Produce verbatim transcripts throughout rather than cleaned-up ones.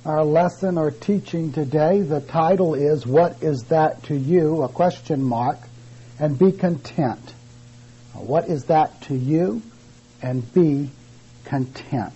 Our lesson or teaching today, the title is, What is that to you? A question mark, and be content. What is that to you? And be content.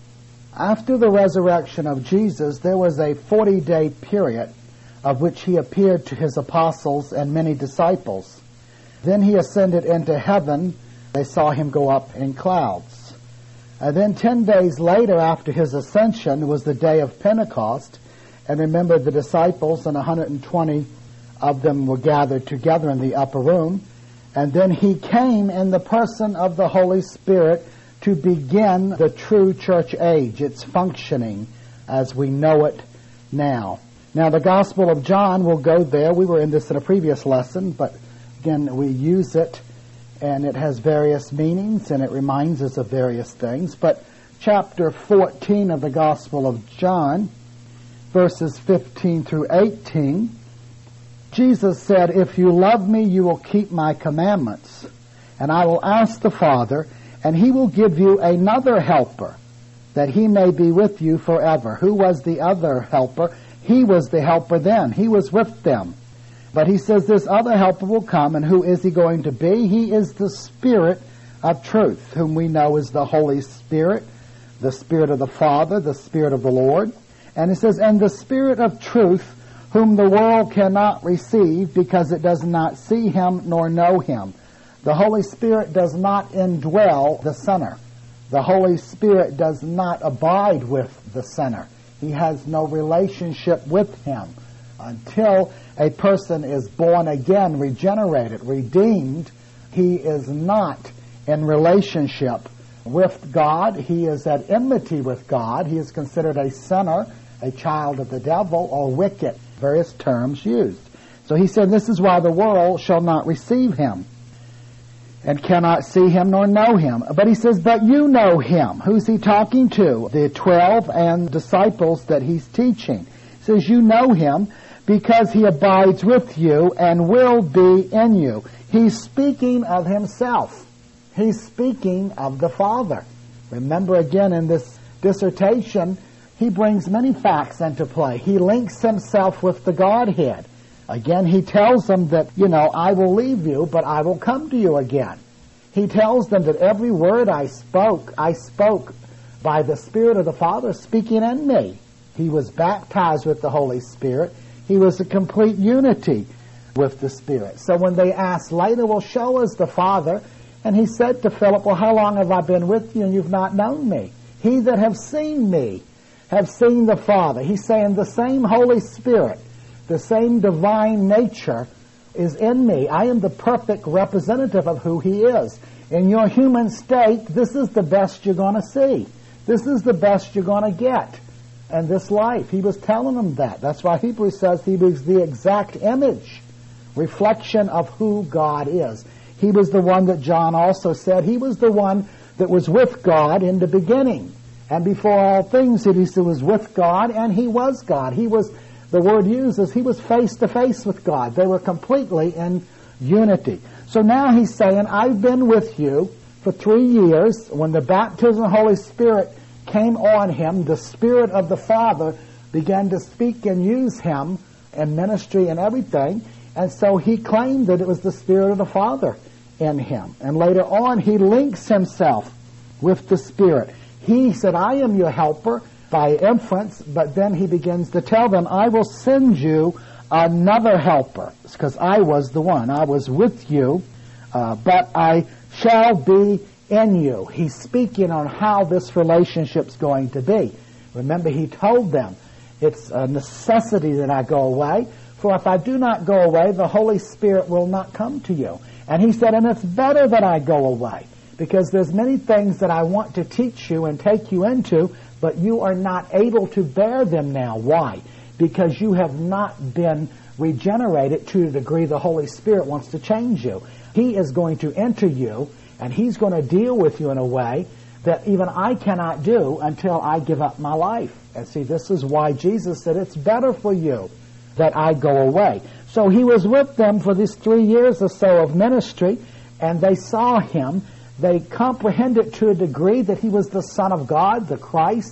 After the resurrection of Jesus, there was a forty-day period of which he appeared to his apostles and many disciples. Then he ascended into heaven. They saw him go up in clouds. And then ten days later, after his ascension, was the day of Pentecost. And remember, the disciples and one hundred twenty of them were gathered together in the upper room. And then he came in the person of the Holy Spirit to begin the true church age, its functioning as we know it now. Now, the Gospel of John will go there. We were in this in a previous lesson, but again, we use it, and it has various meanings, and it reminds us of various things. But chapter fourteen of the Gospel of John, verses fifteen through eighteen, Jesus said, "If you love me, you will keep my commandments, and I will ask the Father, and he will give you another helper, that he may be with you forever." Who was the other helper? He was the helper then. He was with them. But he says this other helper will come, and who is he going to be? He is the Spirit of truth, whom we know is the Holy Spirit, the Spirit of the Father, the Spirit of the Lord. And it says, "And the Spirit of truth, whom the world cannot receive, because it does not see him nor know him." The Holy Spirit does not indwell the sinner. The Holy Spirit does not abide with the sinner. He has no relationship with him. Until a person is born again, regenerated, redeemed, he is not in relationship with God. He is at enmity with God. He is considered a sinner, a child of the devil, or wicked, various terms used. So he said, this is why the world shall not receive him, and cannot see him nor know him. But he says, but you know him. Who's he talking to? The twelve and disciples that he's teaching. He says, you know him because he abides with you and will be in you. He's speaking of himself. He's speaking of the Father. Remember again in this dissertation, he brings many facts into play. He links himself with the Godhead. Again, he tells them that, you know, I will leave you, but I will come to you again. He tells them that every word I spoke, I spoke by the Spirit of the Father speaking in me. He was baptized with the Holy Spirit. He was a complete unity with the Spirit. So when they asked later, well, show us the Father, and he said to Philip, well, how long have I been with you and you've not known me? He that have seen me have seen the Father. He's saying the same Holy Spirit, the same divine nature is in me. I am the perfect representative of who he is. In your human state, this is the best you're going to see. This is the best you're going to get in this life. He was telling them that. That's why Hebrews says he was the exact image, reflection of who God is. He was the one that John also said, he was the one that was with God in the beginning. And before all things, he was with God, and he was God. He was The word uses, he was face to face with God. They were completely in unity. So now he's saying, I've been with you for three years. When the baptism of the Holy Spirit came on him, the Spirit of the Father began to speak and use him in ministry and everything. And so he claimed that it was the Spirit of the Father in him. And later on, he links himself with the Spirit. He said, I am your helper, by inference, but then he begins to tell them, I will send you another helper, because I was the one. I was with you, uh, but I shall be in you. He's speaking on how this relationship's going to be. Remember, he told them, it's a necessity that I go away, for if I do not go away, the Holy Spirit will not come to you. And he said, and it's better that I go away, because there's many things that I want to teach you and take you into, but you are not able to bear them now. Why? Because you have not been regenerated to the degree the Holy Spirit wants to change you. He is going to enter you, and he's going to deal with you in a way that even I cannot do until I give up my life. And see, this is why Jesus said, it's better for you that I go away. So he was with them for these three years or so of ministry, and they saw him. They comprehended to a degree that he was the Son of God, the Christ.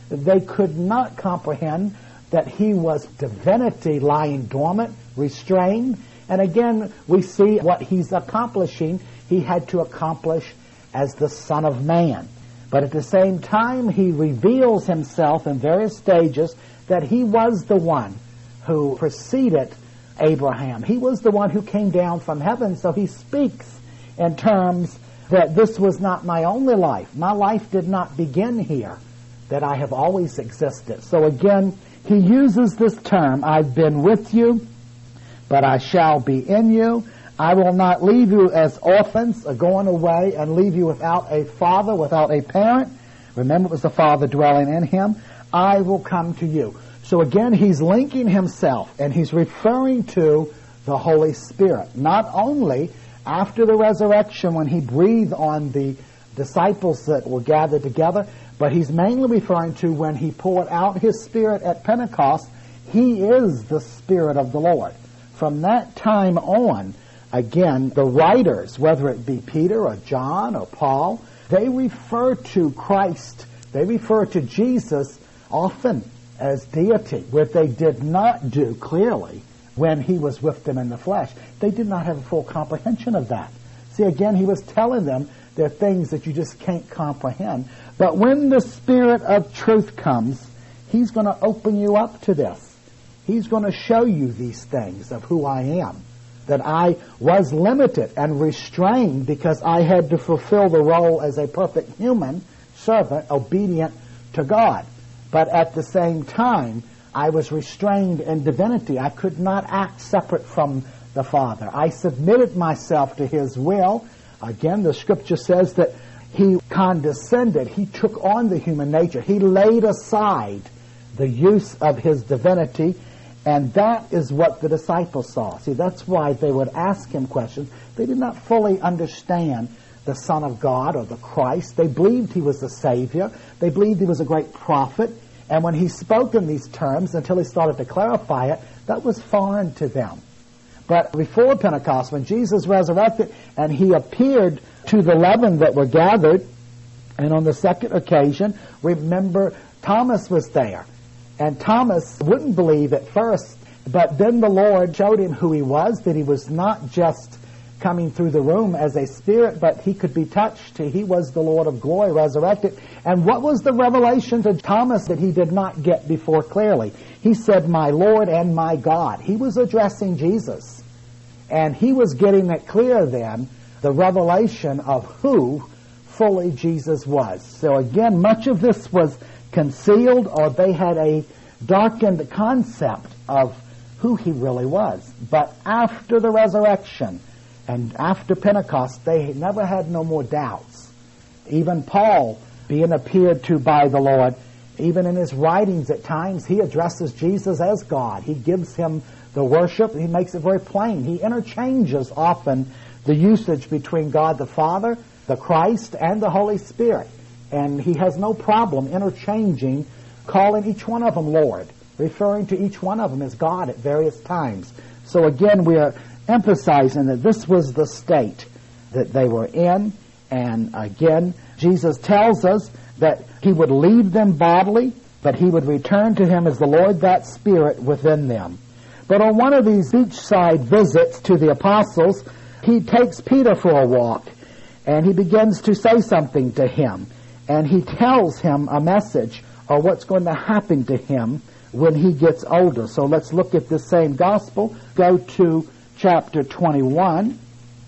They could not comprehend that he was divinity lying dormant, restrained. And again, we see what he's accomplishing. He had to accomplish as the Son of Man. But at the same time, he reveals himself in various stages that he was the one who preceded Abraham. He was the one who came down from heaven. So he speaks in terms that this was not my only life. My life did not begin here, that I have always existed. So again, he uses this term, I've been with you, but I shall be in you. I will not leave you as orphans, or going away and leave you without a father, without a parent. Remember, it was the Father dwelling in him. I will come to you. So again, he's linking himself, and he's referring to the Holy Spirit. Not only after the resurrection when he breathed on the disciples that were gathered together, but he's mainly referring to when he poured out his Spirit at Pentecost. He is the Spirit of the Lord. From that time on, again, the writers, whether it be Peter or John or Paul, they refer to Christ, they refer to Jesus often as deity, what they did not do clearly when he was with them in the flesh. They did not have a full comprehension of that. See, again, he was telling them there are things that you just can't comprehend. But when the Spirit of truth comes, he's going to open you up to this. He's going to show you these things of who I am, that I was limited and restrained because I had to fulfill the role as a perfect human servant, obedient to God. But at the same time, I was restrained in divinity. I could not act separate from the Father. I submitted myself to his will. Again, the Scripture says that he condescended. He took on the human nature. He laid aside the use of his divinity. And that is what the disciples saw. See, that's why they would ask him questions. They did not fully understand the Son of God or the Christ. They believed he was the Savior. They believed he was a great prophet. And when he spoke in these terms, until he started to clarify it, that was foreign to them. But before Pentecost, when Jesus resurrected and he appeared to the eleven that were gathered, and on the second occasion, remember, Thomas was there. And Thomas wouldn't believe at first, but then the Lord showed him who he was, that he was not just coming through the room as a spirit, but he could be touched. He was the Lord of glory, resurrected. And what was the revelation to Thomas that he did not get before clearly? He said, my Lord and my God. He was addressing Jesus. And he was getting it clear then, the revelation of who fully Jesus was. So again, much of this was concealed, or they had a darkened concept of who he really was. But after the resurrection and after Pentecost, they never had no more doubts. Even Paul, being appeared to by the Lord, even in his writings at times, he addresses Jesus as God. He gives him the worship. He makes it very plain. He interchanges often the usage between God the Father, the Christ, and the Holy Spirit. And he has no problem interchanging, calling each one of them Lord, referring to each one of them as God at various times. So again, we are emphasizing that this was the state that they were in. And again, Jesus tells us that he would leave them bodily, but he would return to him as the Lord, that Spirit within them. But on one of these beachside visits to the apostles, he takes Peter for a walk, and he begins to say something to him. And he tells him a message or what's going to happen to him when he gets older. So let's look at this same gospel. Go to chapter twenty-one,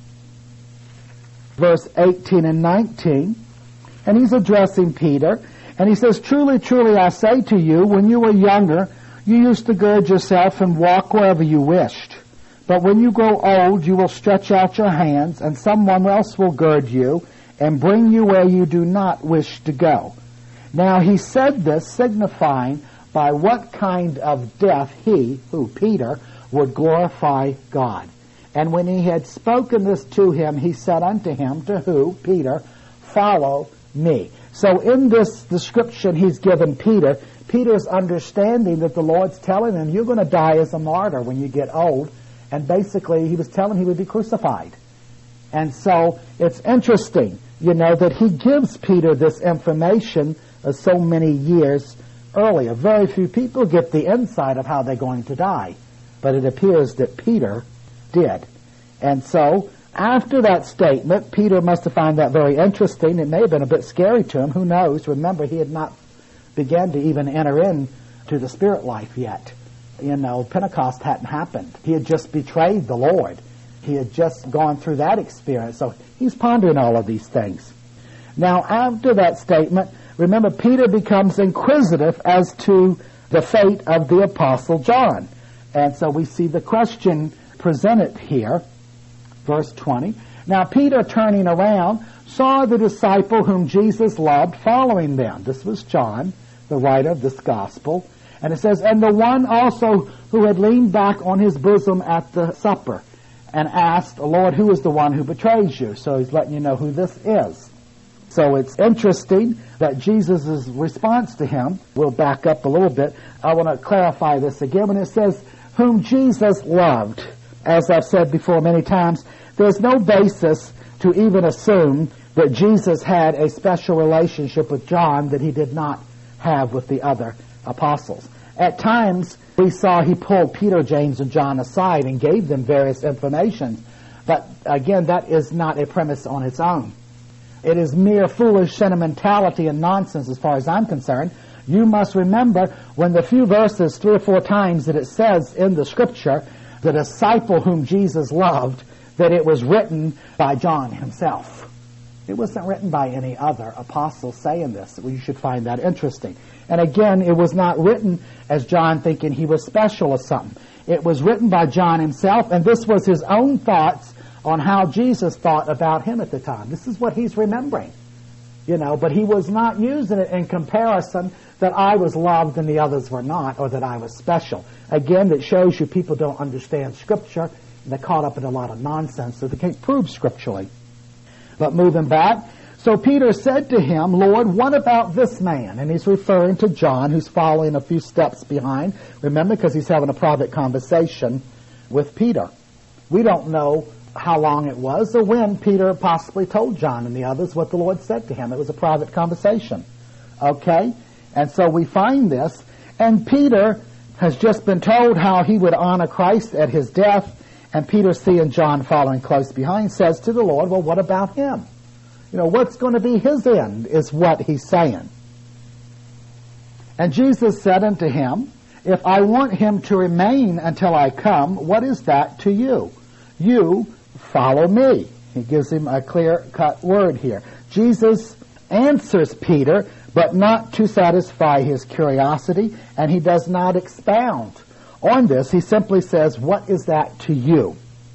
verse eighteen and nineteen. And he's addressing Peter. And he says, truly, truly, I say to you, when you were younger, you used to gird yourself and walk wherever you wished. But when you grow old, you will stretch out your hands, and someone else will gird you and bring you where you do not wish to go. Now he said this, signifying by what kind of death he, who, Peter, would glorify God. And when he had spoken this to him, he said unto him, to who, Peter, follow me. So in this description he's given Peter, Peter's understanding that the Lord's telling him, you're going to die as a martyr when you get old. And basically he was telling him he would be crucified. And so it's interesting, you know, that he gives Peter this information uh, so many years earlier. Very few people get the insight of how they're going to die, but it appears that Peter did. And so, after that statement, Peter must have found that very interesting. It may have been a bit scary to him. Who knows? Remember, he had not begun to even enter into the spirit life yet. You know, Pentecost hadn't happened. He had just betrayed the Lord. He had just gone through that experience. So he's pondering all of these things. Now, after that statement, remember, Peter becomes inquisitive as to the fate of the Apostle John. And so we see the question presented here, verse twenty. Now, Peter, turning around, saw the disciple whom Jesus loved following them. This was John, the writer of this gospel. And it says, and the one also who had leaned back on his bosom at the supper and asked, Lord, who is the one who betrays you? So he's letting you know who this is. So it's interesting that Jesus' response to him, we'll back up a little bit. I want to clarify this again. When it says, whom Jesus loved, as I've said before many times, there's no basis to even assume that Jesus had a special relationship with John that he did not have with the other apostles. At times, we saw he pulled Peter, James, and John aside and gave them various information. But again, that is not a premise on its own. It is mere foolish sentimentality and nonsense as far as I'm concerned. You must remember when the few verses, three or four times that it says in the Scripture, the disciple whom Jesus loved, that it was written by John himself. It wasn't written by any other apostle saying this. You should find that interesting. And again, it was not written as John thinking he was special or something. It was written by John himself, and this was his own thoughts on how Jesus thought about him at the time. This is what he's remembering. You know, but he was not using it in comparison that I was loved and the others were not, or that I was special. Again, it shows you people don't understand Scripture, and they're caught up in a lot of nonsense that they can't prove scripturally. But moving back, so Peter said to him, Lord, what about this man? And he's referring to John, who's following a few steps behind. Remember, because he's having a private conversation with Peter. We don't know how long it was or when Peter possibly told John and the others what the Lord said to him. It was a private conversation. Okay? And so we find this. And Peter has just been told how he would honor Christ at his death. And Peter, seeing John following close behind, says to the Lord, well, what about him? You know, what's going to be his end is what he's saying. And Jesus said unto him, if I want him to remain until I come, what is that to you? You follow me. He gives him a clear-cut word here. Jesus answers Peter, but not to satisfy his curiosity, and he does not expound on this. He simply says, what is that to you?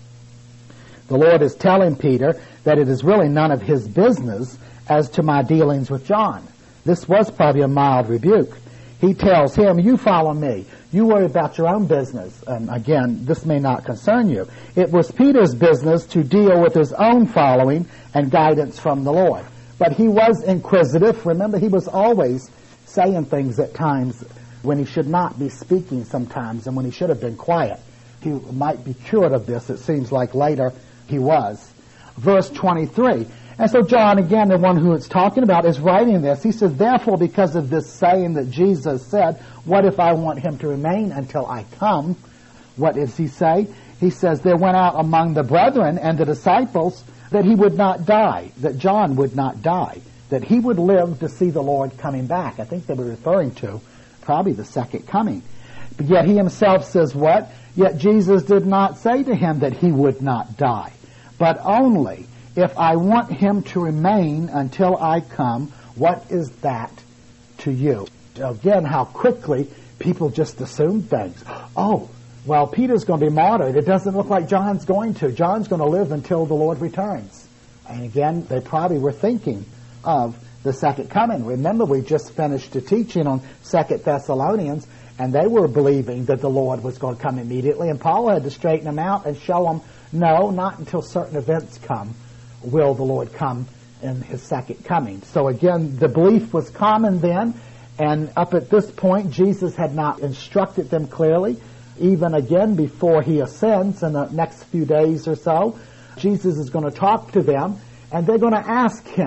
The Lord is telling Peter that it is really none of his business as to my dealings with John. This was probably a mild rebuke. He tells him, you follow me. You worry about your own business. And again, this may not concern you. It was Peter's business to deal with his own following and guidance from the Lord. But he was inquisitive. Remember, he was always saying things at times when he should not be speaking sometimes and when he should have been quiet. He might be cured of this. It seems like later he was. Verse twenty-three. And so John, again, the one who it's talking about, is writing this. He says, therefore, because of this saying that Jesus said, what if I want him to remain until I come? What does he say? He says, there went out among the brethren and the disciples that he would not die, that John would not die, that he would live to see the Lord coming back. I think they were referring to probably the second coming. But yet he himself says what? Yet Jesus did not say to him that he would not die, but only, if I want him to remain until I come, what is that to you? Again, how quickly people just assume things. Oh, well, Peter's going to be martyred. It doesn't look like John's going to. John's going to live until the Lord returns. And again, they probably were thinking of the second coming. Remember, we just finished a teaching on Second Thessalonians, and they were believing that the Lord was going to come immediately, and Paul had to straighten them out and show them, no, not until certain events come will the Lord come in his second coming. So again, the belief was common then, and up at this point, Jesus had not instructed them clearly. Even again, before he ascends in the next few days or so, Jesus is going to talk to them, and they're going to ask him,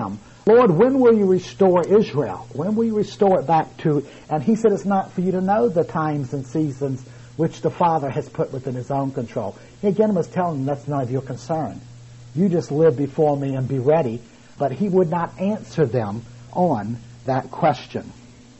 Lord, when will you restore Israel? When will you restore it back to... And he said, it's not for you to know the times and seasons which the Father has put within his own control. He again was telling them that's none of your concern. You just live before me and be ready. But he would not answer them on that question.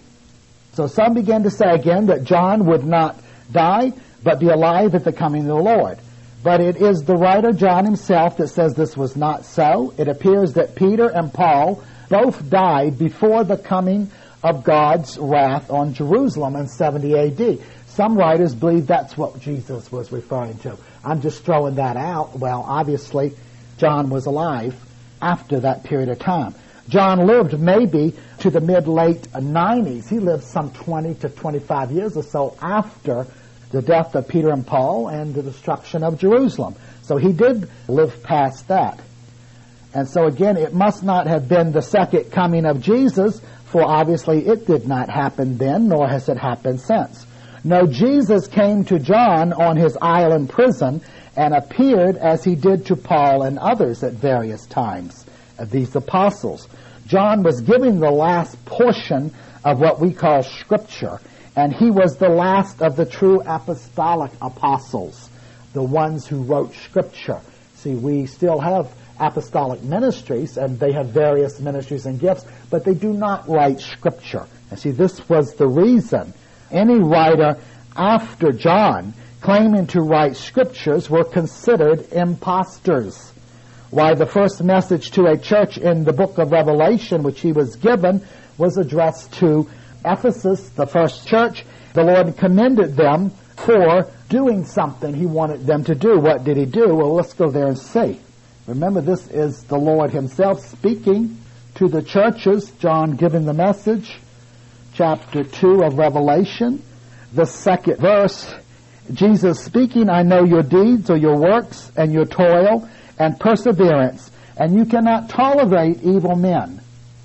So some began to say again that John would not die, but be alive at the coming of the Lord. But it is the writer John himself that says this was not so. It appears that Peter and Paul both died before the coming of God's wrath on Jerusalem in seventy A D. Some writers believe that's what Jesus was referring to. I'm just throwing that out. Well, obviously, John was alive after that period of time. John lived maybe to the mid-late nineties. He lived some twenty to twenty-five years or so after the death of Peter and Paul and the destruction of Jerusalem. So he did live past that. And so again, it must not have been the second coming of Jesus, for obviously it did not happen then, nor has it happened since. No, Jesus came to John on his island prison and appeared as he did to Paul and others at various times of these apostles. John was giving the last portion of what we call Scripture, and he was the last of the true apostolic apostles, the ones who wrote Scripture. See, we still have apostolic ministries, and they have various ministries and gifts, but they do not write Scripture. And see, this was the reason. Any writer after John claiming to write Scriptures were considered impostors. Why, the first message to a church in the book of Revelation, which he was given, was addressed to Ephesus, the first church. The Lord commended them for doing something he wanted them to do. What did he do? Well, let's go there and see. Remember, this is the Lord himself speaking to the churches. John giving the message, chapter two of Revelation, the second verse. Jesus speaking, I know your deeds or your works and your toil and perseverance, and you cannot tolerate evil men.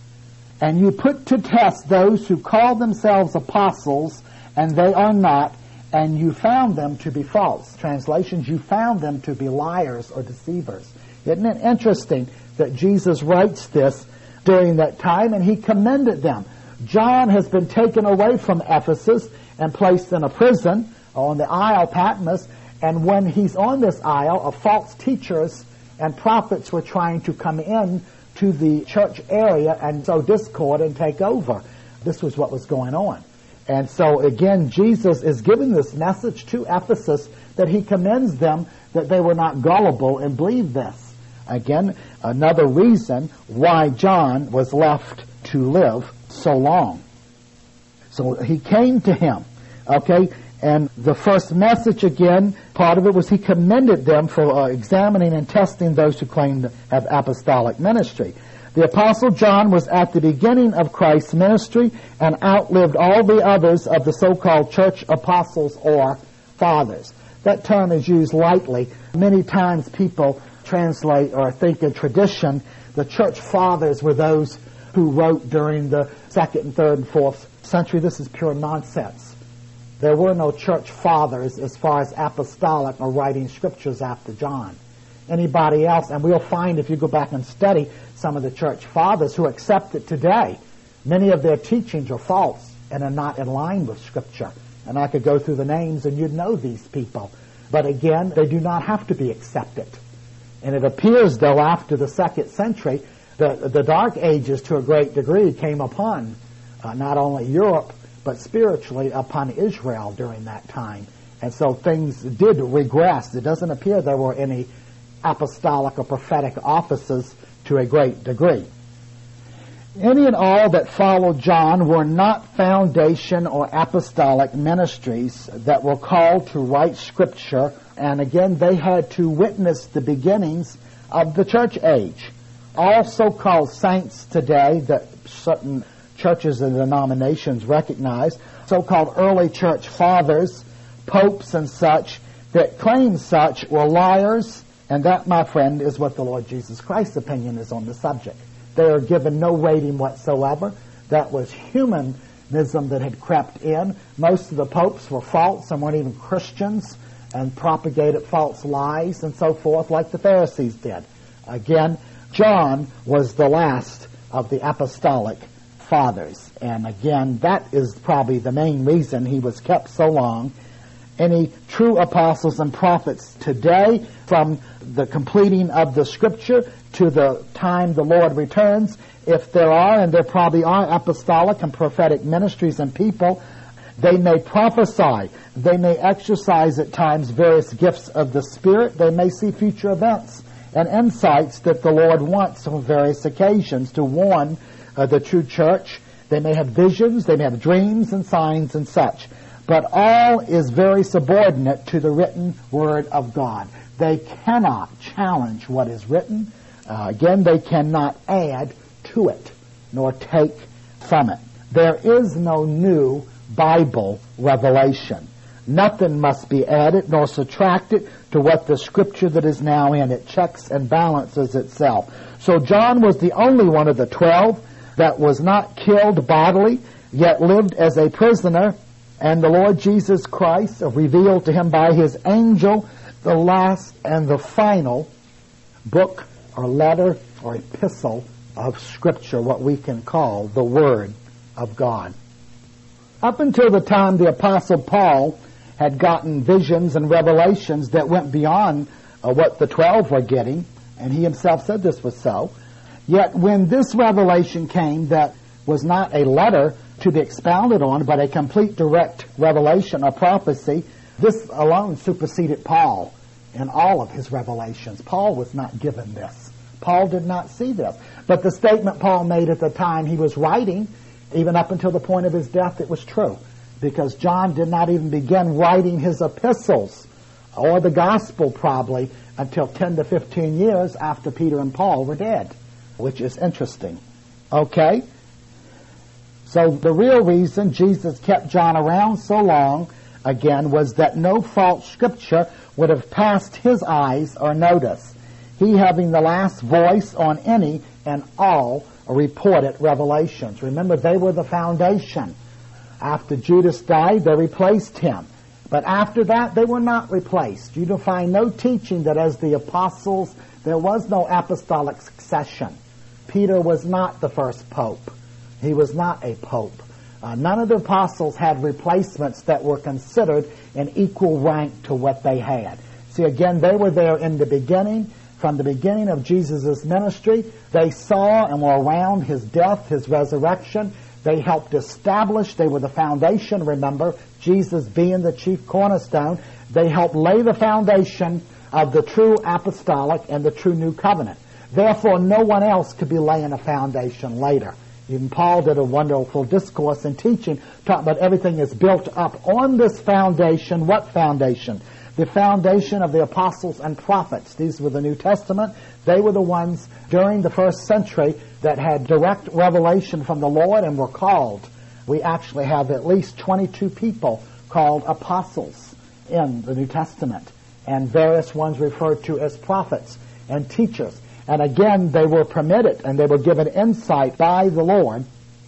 And you put to test those who call themselves apostles, and they are not, and you found them to be false. Translations, you found them to be liars or deceivers. Isn't it interesting that Jesus writes this during that time, and he commended them. John has been taken away from Ephesus and placed in a prison on the Isle Patmos, and when he's on this isle, of false teachers and prophets were trying to come in to the church area and sow discord and take over. This was what was going on. And so again, Jesus is giving this message to Ephesus that he commends them that they were not gullible and believed this. Again, another reason why John was left to live so long. So he came to him, okay? And the first message, again, part of it was he commended them for uh, examining and testing those who claimed to have apostolic ministry. The Apostle John was at the beginning of Christ's ministry and outlived all the others of the so-called church apostles or fathers. That term is used lightly. Many times people translate or think in tradition the church fathers were those who wrote during the second and third and fourth century. This is pure nonsense. There were no church fathers as far as apostolic or writing Scriptures after John. Anybody else, and we'll find if you go back and study some of the church fathers who accept it today, many of their teachings are false and are not in line with Scripture. And I could go through the names and you'd know these people. But again, they do not have to be accepted. And it appears, though, after the second century, the, the Dark Ages to a great degree came upon uh, not only Europe, but spiritually upon Israel during that time. And so things did regress. It doesn't appear there were any apostolic or prophetic offices to a great degree. Any and all that followed John were not foundation or apostolic ministries that were called to write Scripture, and again, they had to witness the beginnings of the church age. All so-called saints today that certain churches and denominations recognize, so-called early church fathers, popes and such, that claim such were liars, and that, my friend, is what the Lord Jesus Christ's opinion is on the subject. They are given no rating whatsoever. That was humanism that had crept in. Most of the popes were false and weren't even Christians and propagated false lies and so forth like the Pharisees did. Again, John was the last of the apostolic fathers. And again, that is probably the main reason he was kept so long. Any true apostles and prophets today, from the completing of the Scripture to the time the Lord returns, if there are, and there probably are, apostolic and prophetic ministries and people, they may prophesy, they may exercise at times various gifts of the Spirit, they may see future events and insights that the Lord wants on various occasions to warn uh, the true church. They may have visions, they may have dreams and signs and such. But all is very subordinate to the written Word of God. They cannot challenge what is written. Uh, again, they cannot add to it, nor take from it. There is no new Bible revelation. Nothing must be added nor subtracted to what the Scripture that is now in it checks and balances itself. So John was the only one of the twelve that was not killed bodily, yet lived as a prisoner, and the Lord Jesus Christ revealed to him by his angel the last and the final book or letter or epistle of Scripture, what we can call the Word of God. Up until the time the Apostle Paul had gotten visions and revelations that went beyond uh, what the twelve were getting, and he himself said this was so. Yet when this revelation came that was not a letter to be expounded on, but a complete direct revelation or prophecy, this alone superseded Paul in all of his revelations. Paul was not given this. Paul did not see this. But the statement Paul made at the time he was writing, even up until the point of his death, it was true. Because John did not even begin writing his epistles, or the gospel probably, until ten to fifteen years after Peter and Paul were dead, which is interesting. Okay? So the real reason Jesus kept John around so long, again, was that no false Scripture would have passed his eyes or notice. He having the last voice on any and all reported revelations. Remember, they were the foundation. After Judas died, they replaced him. But after that, they were not replaced. You will find no teaching that as the apostles, there was no apostolic succession. Peter was not the first pope. He was not a pope. Uh, none of the apostles had replacements that were considered in equal rank to what they had. See, again, they were there in the beginning. From the beginning of Jesus' ministry, they saw and were around his death, his resurrection. They helped establish, they were the foundation, remember, Jesus being the chief cornerstone. They helped lay the foundation of the true apostolic and the true new covenant. Therefore, no one else could be laying a foundation later. Even Paul did a wonderful discourse and teaching, talking about everything is built up on this foundation. What foundation? The foundation of the apostles and prophets. These were the New Testament. They were the ones during the first century that had direct revelation from the Lord and were called. We actually have at least twenty-two people called apostles in the New Testament, and various ones referred to as prophets and teachers. And again, they were permitted and they were given insight by the Lord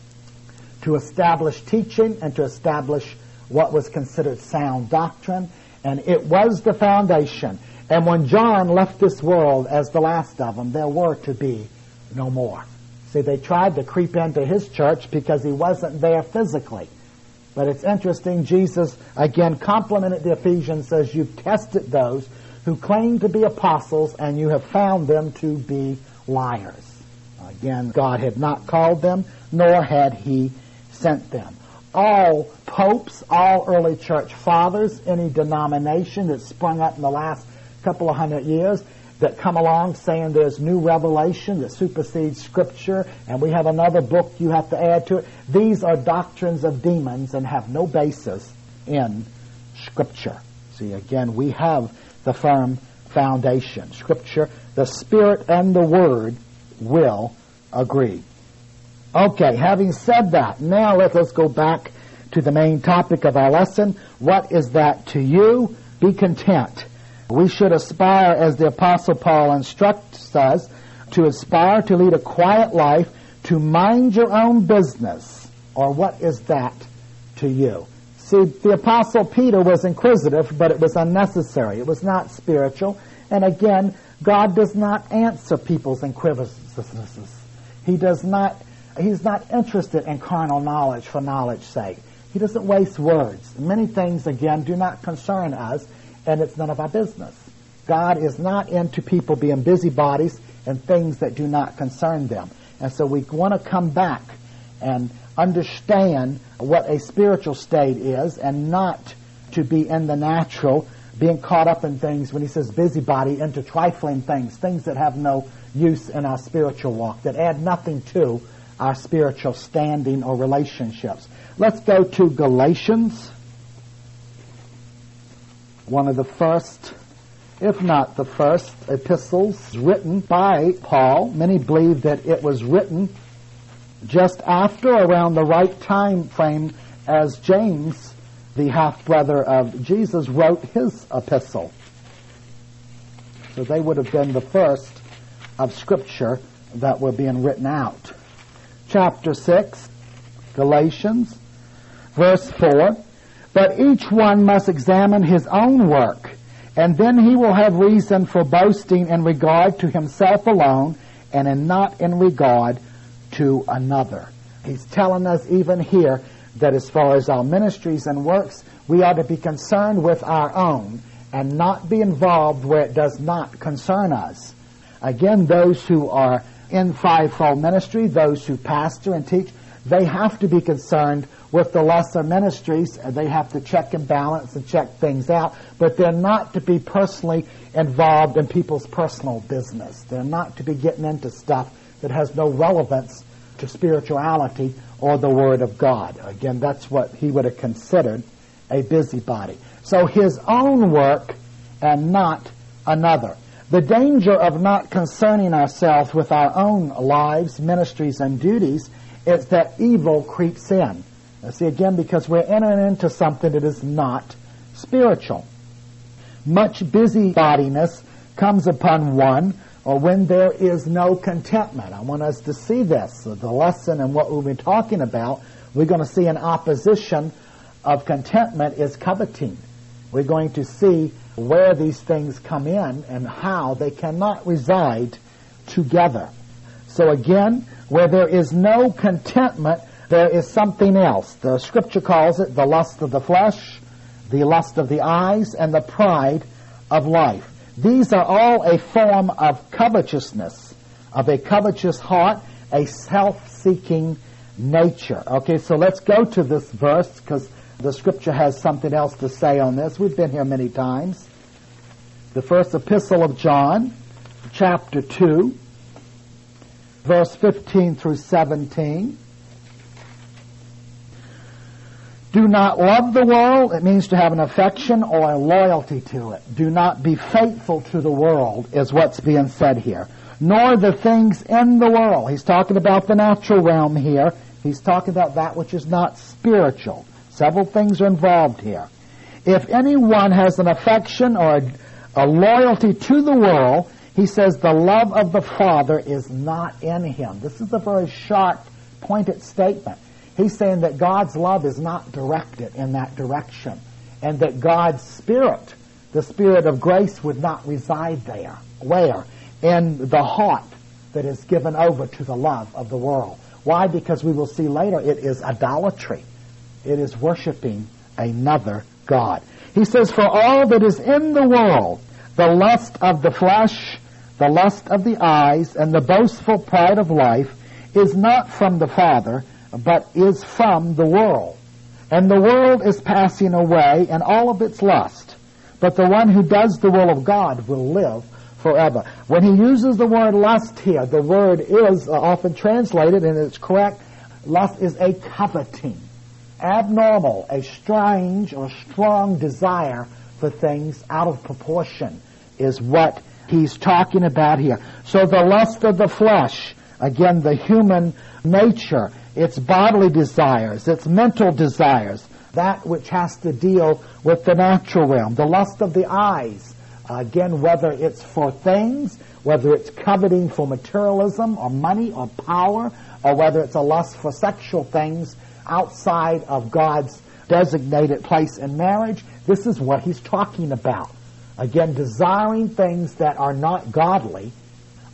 to establish teaching and to establish what was considered sound doctrine. And it was the foundation. And when John left this world as the last of them, there were to be no more. See, they tried to creep into his church because he wasn't there physically. But it's interesting, Jesus again complimented the Ephesians, says, you've tested those who claim to be apostles, and you have found them to be liars. Again, God had not called them, nor had he sent them. All popes, all early church fathers, any denomination that sprung up in the last couple of hundred years that come along saying there's new revelation that supersedes Scripture, and we have another book you have to add to it. These are doctrines of demons and have no basis in Scripture. See, again, we have the firm foundation. Scripture, the Spirit and the Word will agree. Okay, having said that, now let us go back to the main topic of our lesson. What is that to you? Be content. We should aspire, as the Apostle Paul instructs us, to aspire to lead a quiet life, to mind your own business. Or what is that to you? See, the Apostle Peter was inquisitive, but it was unnecessary. It was not spiritual. And again, God does not answer people's inquisitiveness. He does not, he's not interested in carnal knowledge for knowledge's sake. He doesn't waste words. Many things, again, do not concern us, and it's none of our business. God is not into people being busybodies and things that do not concern them. And so we want to come back and understand what a spiritual state is, and not to be in the natural, being caught up in things, when he says busybody, into trifling things, things that have no use in our spiritual walk, that add nothing to our spiritual standing or relationships. Let's go to Galatians, one of the first, if not the first, epistles written by Paul. Many believe that it was written just after, around the right time frame as James, the half-brother of Jesus, wrote his epistle. So they would have been the first of Scripture that were being written out. Chapter six, Galatians, verse four, "But each one must examine his own work, and then he will have reason for boasting in regard to himself alone, and in not in regard to another." He's telling us even here that as far as our ministries and works, we ought to be concerned with our own and not be involved where it does not concern us. Again, those who are in fivefold ministry, those who pastor and teach, they have to be concerned with the lesser ministries, and they have to check and balance and check things out, but they're not to be personally involved in people's personal business. They're not to be getting into stuff that has no relevance to spirituality or the Word of God. Again, that's what he would have considered a busybody. So his own work and not another. The danger of not concerning ourselves with our own lives, ministries, and duties is that evil creeps in. Now, see, again, because we're entering into something that is not spiritual. Much busybodiness comes upon one or when there is no contentment. I want us to see this. So the lesson and what we've been talking about, we're going to see an opposition of contentment is coveting. We're going to see where these things come in and how they cannot reside together. So again, where there is no contentment, there is something else. The Scripture calls it the lust of the flesh, the lust of the eyes, and the pride of life. These are all a form of covetousness, of a covetous heart, a self-seeking nature. Okay, so let's go to this verse because the Scripture has something else to say on this. We've been here many times. The first epistle of John, chapter two, verse fifteen through seventeen. Do not love the world. It means to have an affection or a loyalty to it. Do not be faithful to the world is what's being said here. Nor the things in the world. He's talking about the natural realm here. He's talking about that which is not spiritual. Several things are involved here. If anyone has an affection or a, a loyalty to the world, he says the love of the Father is not in him. This is a very sharp, pointed statement. He's saying that God's love is not directed in that direction, and that God's Spirit, the Spirit of grace, would not reside there. Where? In the heart that is given over to the love of the world. Why? Because we will see later it is idolatry. It is worshiping another God. He says, for all that is in the world, the lust of the flesh, the lust of the eyes, and the boastful pride of life is not from the Father, but is from the world. And the world is passing away and all of its lust. But the one who does the will of God will live forever. When he uses the word lust here, the word is often translated, and it's correct, lust is a coveting. Abnormal, a strange or strong desire for things out of proportion is what he's talking about here. So the lust of the flesh, again, the human nature, its bodily desires, its mental desires, that which has to deal with the natural realm. The lust of the eyes, again, whether it's for things, whether it's coveting for materialism or money or power, or whether it's a lust for sexual things outside of God's designated place in marriage, this is what he's talking about. Again, desiring things that are not godly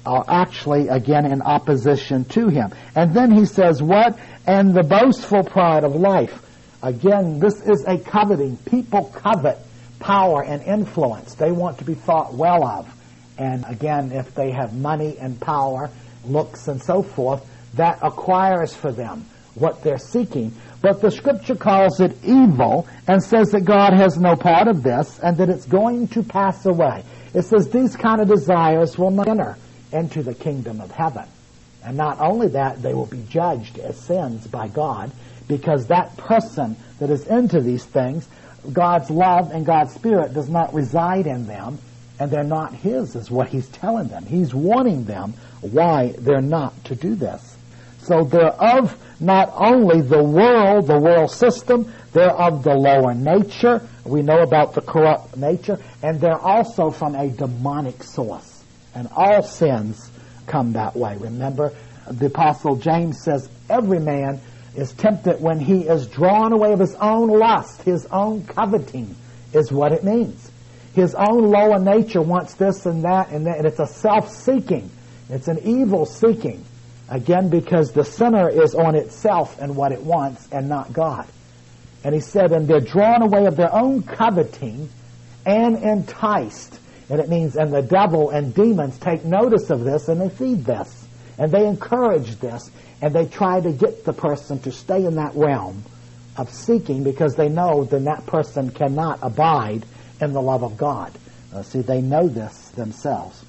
are actually, again, in opposition to him. And then he says, what? And the boastful pride of life. Again, this is a coveting. People covet power and influence. They want to be thought well of. And again, if they have money and power, looks and so forth, that acquires for them what they're seeking. But the Scripture calls it evil and says that God has no part of this and that it's going to pass away. It says these kind of desires will not enter into the kingdom of heaven. And not only that, they will be judged as sins by God, because that person that is into these things, God's love and God's Spirit does not reside in them, and they're not His, is what He's telling them. He's warning them why they're not to do this. So they're of not only the world, the world system, they're of the lower nature. We know about the corrupt nature, and they're also from a demonic source. And all sins come that way. Remember, the Apostle James says every man is tempted when he is drawn away of his own lust, his own coveting is what it means. His own lower nature wants this and that, and, that, and it's a self-seeking. It's an evil seeking. Again, because the sinner is on itself and what it wants and not God. And he said, and they're drawn away of their own coveting and enticed. And it means, and the devil and demons take notice of this and they feed this. And they encourage this. And they try to get the person to stay in that realm of seeking, because they know that that person cannot abide in the love of God. Uh, see, they know this themselves.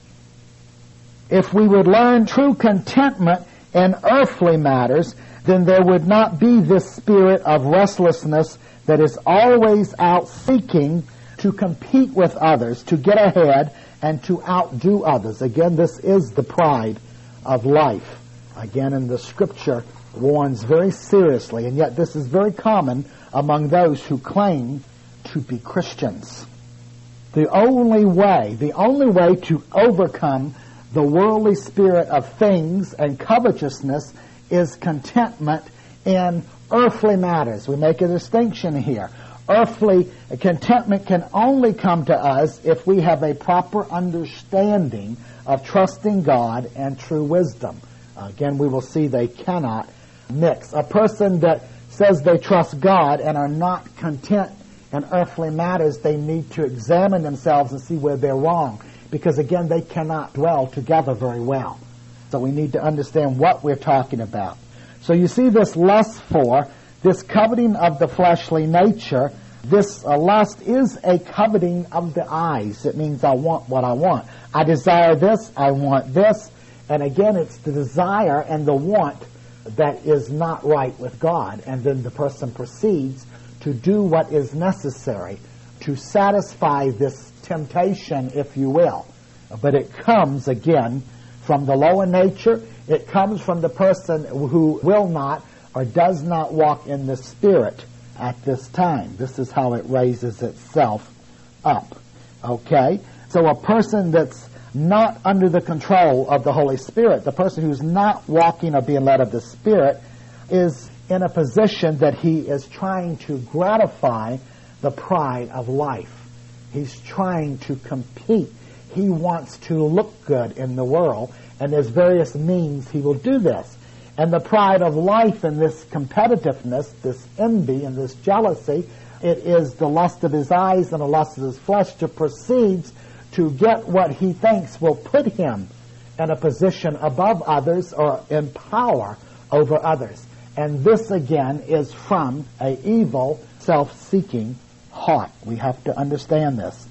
If we would learn true contentment in earthly matters, then there would not be this spirit of restlessness that is always out seeking to compete with others, to get ahead, and to outdo others. Again, this is the pride of life. Again, and the Scripture warns very seriously, and yet this is very common among those who claim to be Christians. The only way, the only way to overcome the worldly spirit of things and covetousness is contentment in earthly matters. We make a distinction here. Earthly contentment can only come to us if we have a proper understanding of trusting God and true wisdom. Again, we will see they cannot mix. A person that says they trust God and are not content in earthly matters, they need to examine themselves and see where they're wrong. Because again, they cannot dwell together very well. So we need to understand what we're talking about. So you see this lust for, this coveting of the fleshly nature, this uh, lust is a coveting of the eyes. It means I want what I want. I desire this, I want this. And again, it's the desire and the want that is not right with God. And then the person proceeds to do what is necessary to satisfy this temptation, if you will. But it comes, again, from the lower nature. It comes from the person who will not or does not walk in the Spirit at this time. This is how it raises itself up. Okay? So a person that's not under the control of the Holy Spirit, the person who's not walking or being led of the Spirit, is in a position that he is trying to gratify the pride of life. He's trying to compete. He wants to look good in the world, and there's various means he will do this. And the pride of life and this competitiveness, this envy and this jealousy, it is the lust of his eyes and the lust of his flesh to proceed to get what he thinks will put him in a position above others or in power over others. And this, again, is from an evil, self-seeking heart. We have to understand this.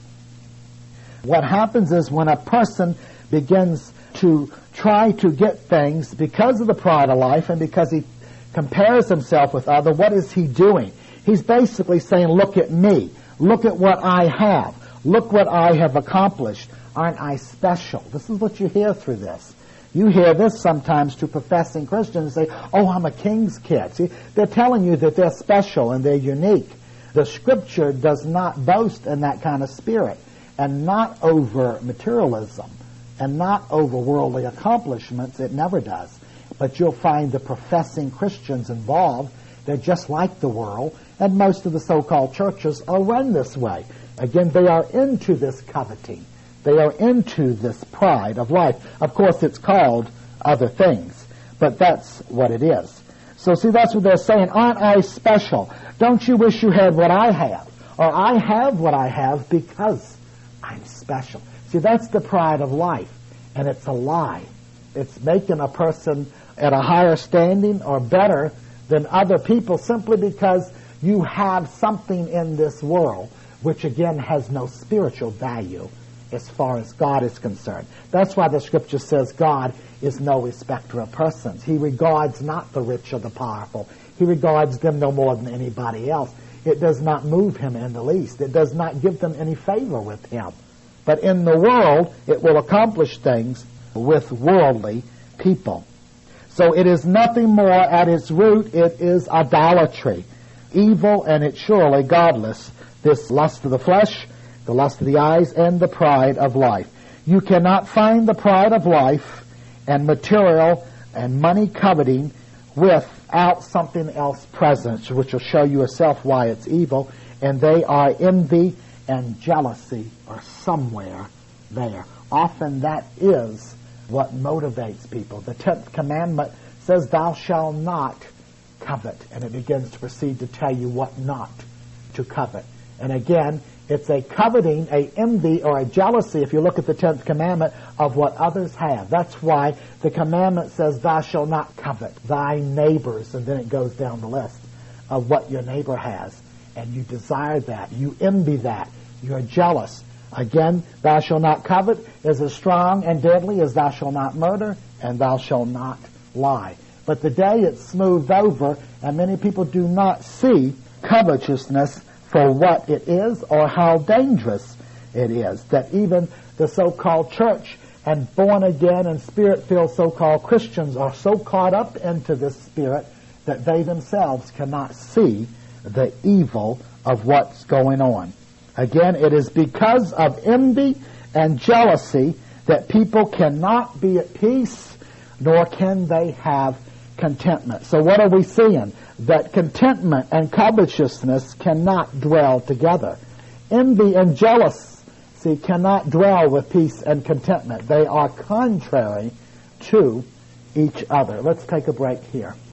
What happens is when a person begins to try to get things because of the pride of life and because he compares himself with others, what is he doing? He's basically saying, look at me. Look at what I have. Look what I have accomplished. Aren't I special? This is what you hear through this. You hear this sometimes to professing Christians say, oh, I'm a king's kid. See, they're telling you that they're special and they're unique. The Scripture does not boast in that kind of spirit, and not over materialism and not over worldly accomplishments. It never does. But you'll find the professing Christians involved. They're just like the world, and most of the so-called churches are run this way. Again, they are into this coveting. They are into this pride of life. Of course, it's called other things, but that's what it is. So see, that's what they're saying. Aren't I special? Don't you wish you had what I have? Or I have what I have because I'm special. See, that's the pride of life, and it's a lie. It's making a person at a higher standing or better than other people simply because you have something in this world which, again, has no spiritual value as far as God is concerned. That's why the Scripture says God is no respecter of persons. He regards not the rich or the powerful. He regards them no more than anybody else. It does not move him in the least. It does not give them any favor with him. But in the world, it will accomplish things with worldly people. So it is nothing more at its root. It is idolatry, evil, and it's surely godless. This lust of the flesh, the lust of the eyes, and the pride of life. You cannot find the pride of life and material and money coveting without something else present, which will show you yourself why it's evil, and they are envy and jealousy are somewhere there. Often that is what motivates people. The tenth commandment says, thou shalt not covet, and it begins to proceed to tell you what not to covet. And again, it's a coveting, a envy, or a jealousy, if you look at the tenth commandment, of what others have. That's why the commandment says, thou shalt not covet thy neighbors, and then it goes down the list of what your neighbor has. And you desire that. You envy that. You're jealous. Again, thou shalt not covet is as strong and deadly as thou shalt not murder, and thou shalt not lie. But the day it's smoothed over, and many people do not see covetousness for what it is or how dangerous it is, that even the so-called church and born-again and spirit-filled so-called Christians are so caught up into this spirit that they themselves cannot see the evil of what's going on. Again, it is because of envy and jealousy that people cannot be at peace, nor can they have contentment. So what are we seeing? That contentment and covetousness cannot dwell together. Envy and jealousy cannot dwell with peace and contentment. They are contrary to each other. Let's take a break here.